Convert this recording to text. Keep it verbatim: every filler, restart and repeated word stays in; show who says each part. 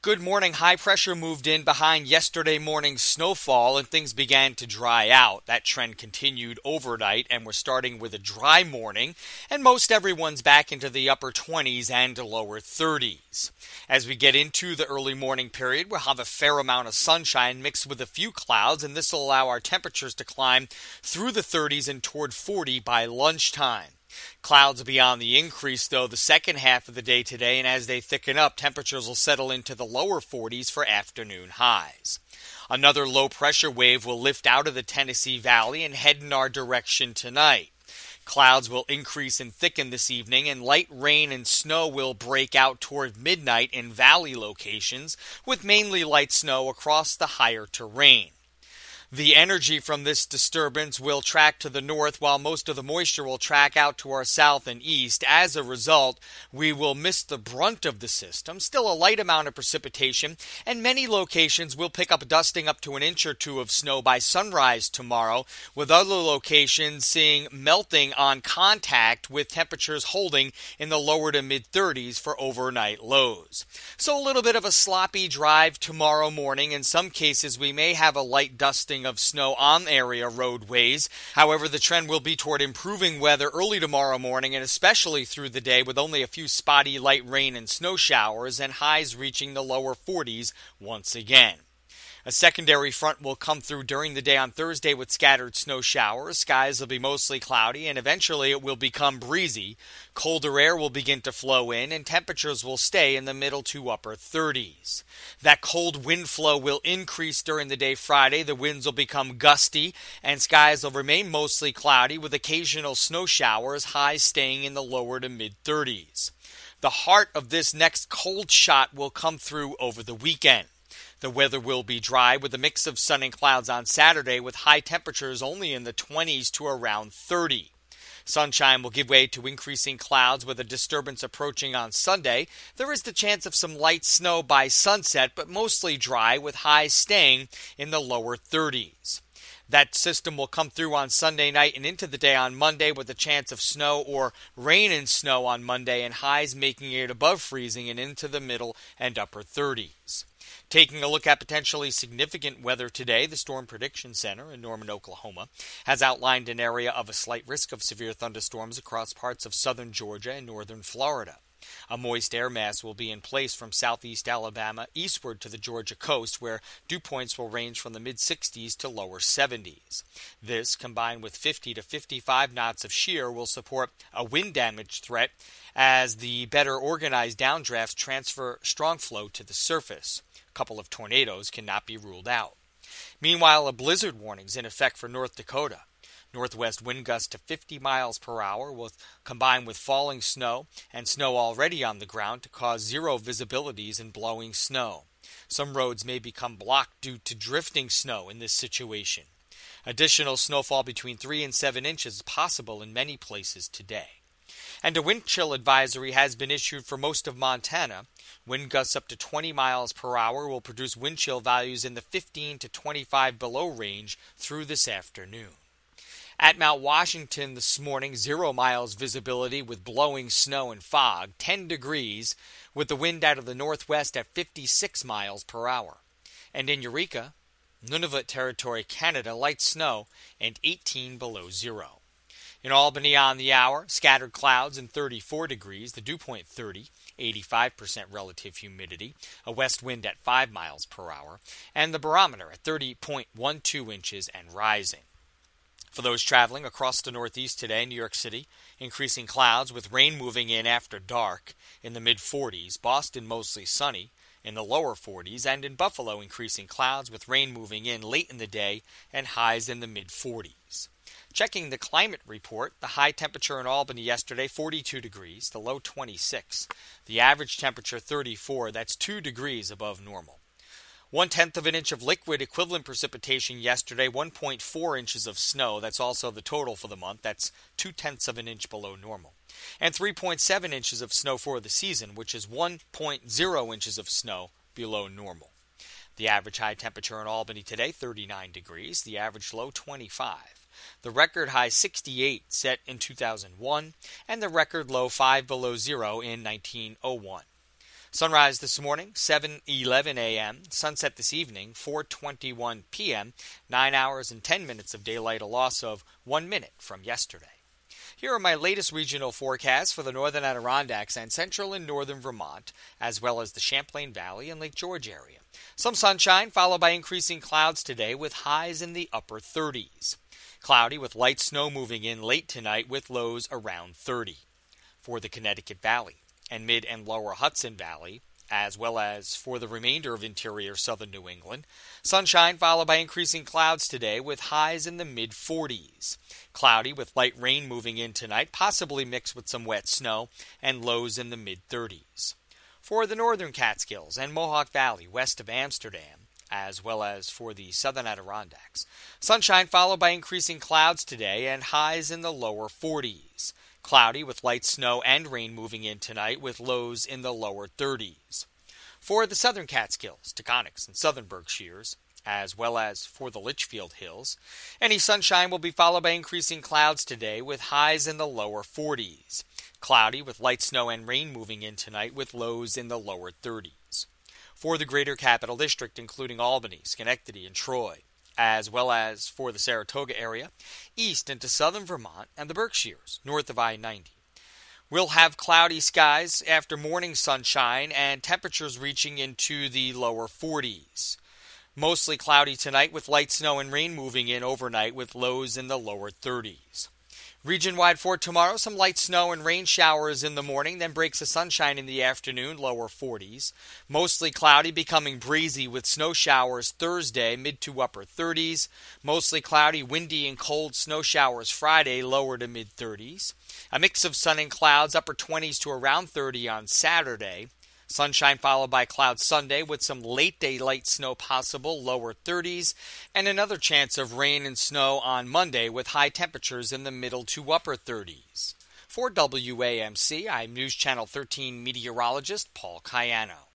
Speaker 1: Good morning. High pressure moved in behind yesterday morning's snowfall and things began to dry out. That trend continued overnight and we're starting with a dry morning and most everyone's back into the upper twenties and lower thirties. As we get into the early morning period, we'll have a fair amount of sunshine mixed with a few clouds, and this will allow our temperatures to climb through the thirties and toward forty by lunchtime. Clouds will be on the increase, though, the second half of the day today, and as they thicken up, temperatures will settle into the lower forties for afternoon highs. Another low-pressure wave will lift out of the Tennessee Valley and head in our direction tonight. Clouds will increase and thicken this evening, and light rain and snow will break out toward midnight in valley locations, with mainly light snow across the higher terrain. The energy from this disturbance will track to the north, while most of the moisture will track out to our south and east. As a result, we will miss the brunt of the system. Still a light amount of precipitation, and many locations will pick up a dusting up to an inch or two of snow by sunrise tomorrow, with other locations seeing melting on contact, with temperatures holding in the lower to mid-thirties for overnight lows. So a little bit of a sloppy drive tomorrow morning. In some cases, we may have a light dusting of snow on area roadways. However, the trend will be toward improving weather early tomorrow morning and especially through the day, with only a few spotty light rain and snow showers and highs reaching the lower forties once again. A secondary front will come through during the day on Thursday with scattered snow showers. Skies will be mostly cloudy and eventually it will become breezy. Colder air will begin to flow in and temperatures will stay in the middle to upper thirties. That cold wind flow will increase during the day Friday. The winds will become gusty and skies will remain mostly cloudy with occasional snow showers, highs staying in the lower to mid-thirties. The heart of this next cold shot will come through over the weekend. The weather will be dry with a mix of sun and clouds on Saturday, with high temperatures only in the twenties to around thirty. Sunshine will give way to increasing clouds with a disturbance approaching on Sunday. There is the chance of some light snow by sunset, but mostly dry with highs staying in the lower thirties. That system will come through on Sunday night and into the day on Monday, with a chance of snow or rain and snow on Monday and highs making it above freezing and into the middle and upper thirties. Taking a look at potentially significant weather today, the Storm Prediction Center in Norman, Oklahoma, has outlined an area of a slight risk of severe thunderstorms across parts of southern Georgia and northern Florida. A moist air mass will be in place from southeast Alabama eastward to the Georgia coast, where dew points will range from the mid-sixties to lower seventies. This, combined with fifty to fifty-five knots of shear, will support a wind damage threat as the better organized downdrafts transfer strong flow to the surface. A couple of tornadoes cannot be ruled out. Meanwhile, a blizzard warning is in effect for North Dakota. Northwest wind gusts to fifty miles per hour will combine with falling snow and snow already on the ground to cause zero visibilities and blowing snow. Some roads may become blocked due to drifting snow in this situation. Additional snowfall between three and seven inches is possible in many places today. And a wind chill advisory has been issued for most of Montana. Wind gusts up to twenty miles per hour will produce wind chill values in the fifteen to twenty-five below range through this afternoon. At Mount Washington this morning, zero miles visibility with blowing snow and fog, ten degrees, with the wind out of the northwest at fifty-six miles per hour. And in Eureka, Nunavut Territory, Canada, light snow and eighteen below zero. In Albany on the hour, scattered clouds and thirty-four degrees, the dew point thirty, eighty-five percent relative humidity, a west wind at five miles per hour, and the barometer at thirty point one two inches and rising. For those traveling across the Northeast today, New York City, increasing clouds with rain moving in after dark in the mid-forties. Boston, mostly sunny in the lower forties. And in Buffalo, increasing clouds with rain moving in late in the day and highs in the mid-forties. Checking the climate report, the high temperature in Albany yesterday, forty-two degrees, the low twenty-six. The average temperature, thirty-four. That's two degrees above normal. One-tenth of an inch of liquid equivalent precipitation yesterday, one point four inches of snow. That's also the total for the month. That's two-tenths of an inch below normal. And three point seven inches of snow for the season, which is one point zero inches of snow below normal. The average high temperature in Albany today, thirty-nine degrees. The average low, twenty-five. The record high, sixty-eight, set in two thousand one. And the record low, five below zero in nineteen oh one. Sunrise this morning, seven eleven a.m. Sunset this evening, four twenty-one p.m. nine hours and ten minutes of daylight, a loss of one minute from yesterday. Here are my latest regional forecasts for the northern Adirondacks and central and northern Vermont, as well as the Champlain Valley and Lake George area. Some sunshine, followed by increasing clouds today with highs in the upper thirties. Cloudy with light snow moving in late tonight with lows around thirty. For the Connecticut Valley and mid and lower Hudson Valley, as well as for the remainder of interior southern New England, sunshine followed by increasing clouds today with highs in the mid forties. Cloudy with light rain moving in tonight, possibly mixed with some wet snow, and lows in the mid thirties. For the northern Catskills and Mohawk Valley west of Amsterdam, as well as for the southern Adirondacks, sunshine followed by increasing clouds today and highs in the lower forties. Cloudy with light snow and rain moving in tonight with lows in the lower thirties. For the southern Catskills, Taconics, and southern Berkshires, as well as for the Litchfield Hills, any sunshine will be followed by increasing clouds today with highs in the lower forties. Cloudy with light snow and rain moving in tonight with lows in the lower thirties. For the greater Capital District, including Albany, Schenectady, and Troy, as well as for the Saratoga area, east into southern Vermont and the Berkshires, north of I ninety. We'll have cloudy skies after morning sunshine and temperatures reaching into the lower forties. Mostly cloudy tonight with light snow and rain moving in overnight with lows in the lower thirties. Region-wide for tomorrow, some light snow and rain showers in the morning, then breaks of sunshine in the afternoon, lower forties. Mostly cloudy, becoming breezy with snow showers Thursday, mid to upper thirties. Mostly cloudy, windy and cold snow showers Friday, lower to mid thirties. A mix of sun and clouds, upper twenties to around thirty on Saturday. Sunshine followed by clouds Sunday with some late day light snow possible, lower thirties, and another chance of rain and snow on Monday with high temperatures in the middle to upper thirties. For W A M C, I'm News Channel thirteen meteorologist Paul Cayano.